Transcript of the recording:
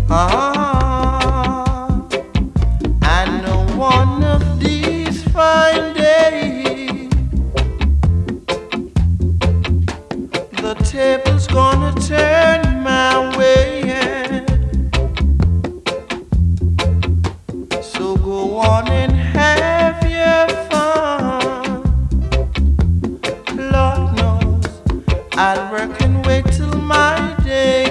Ah, I know one of these fine days the table's gonna turn my way. So go on and have your fun. Lord knows I'll work and wait till my day.